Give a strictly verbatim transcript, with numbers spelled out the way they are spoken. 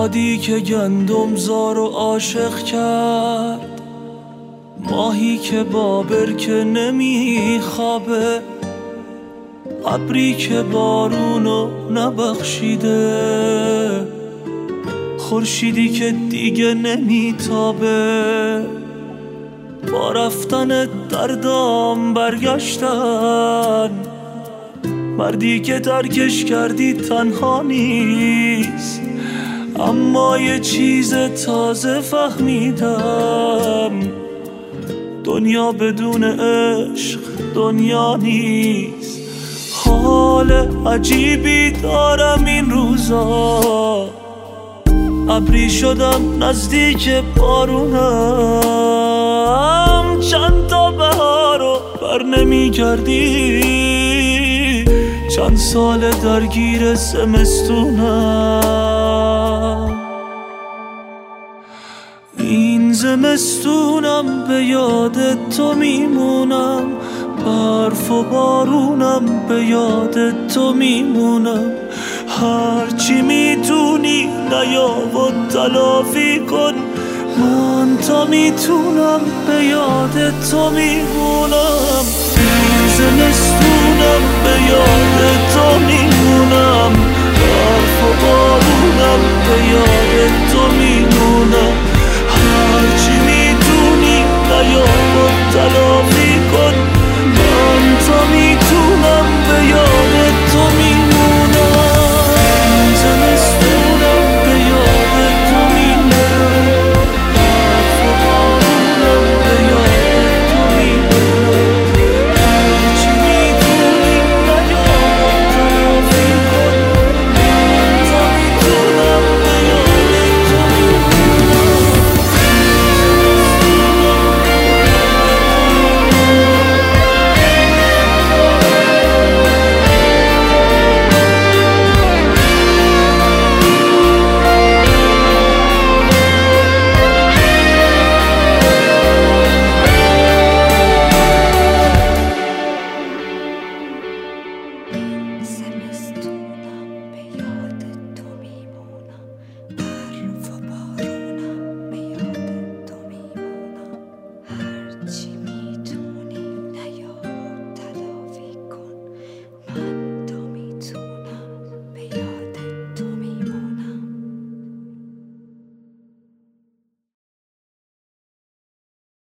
بادی که گندم زار و عاشق کرد، ماهی که با برکه نمی خوابه، ابری که بارونو نبخشیده، خورشیدی که دیگه نمیتابه. با رفتن دردام برگشتن، مردی که ترکش کردی تنها نیست، اما یه چیز تازه فهمیدم، دنیا بدون عشق دنیا نیست. حال عجیبی دارم این روزا، ابری شدم نزدیک بارونم، چند تا بهارو بر نمی گردی، چند سال درگیر زمستونم. این زمستونم به یاد تو میمونم، برف و بارونم به یاد تو میمونم. هرچی میتونی نیا و تلافی کن، من تا میتونم به یاد تو میمونم.